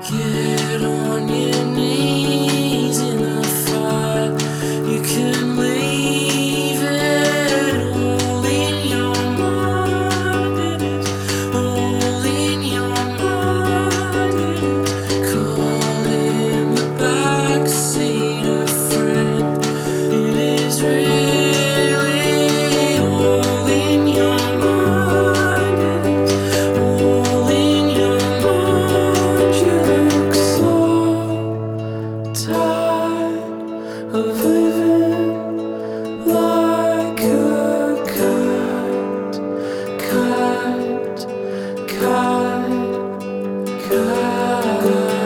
Get on your knees in the fire. You can leave it all in your mind. It is all in your mind. It is call in the backseat a friend. It is really all in your mind. It is all in your mind. You look so tired of living like a cat, cat, cat, cat.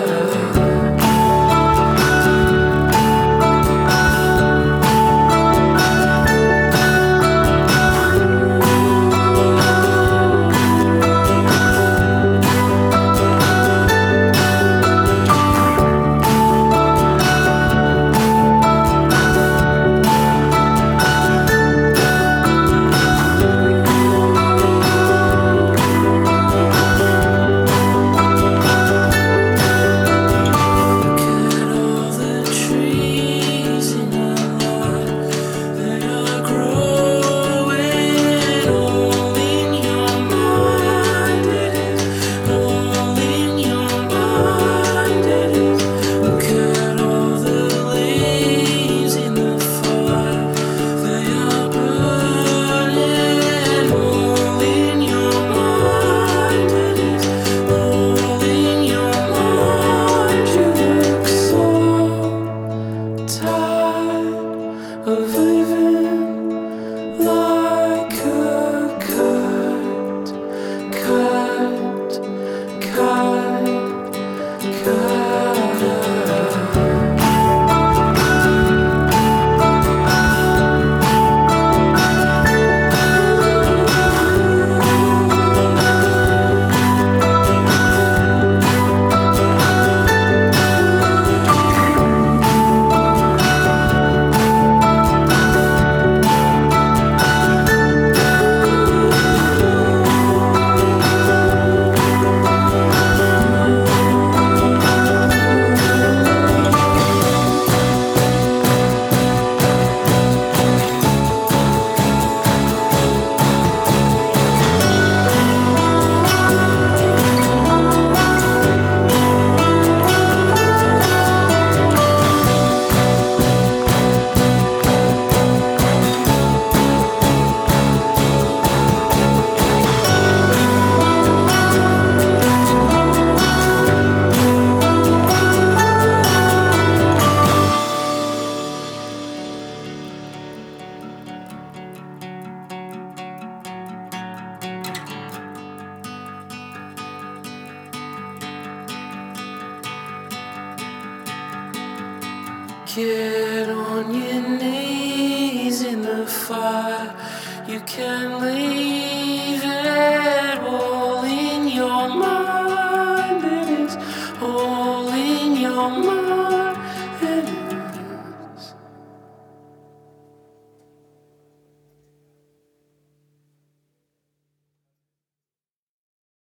Of living like a cat, cat, cat, cat. Get on your knees in the fire. You can leave it all in your mind. It is all in your mind.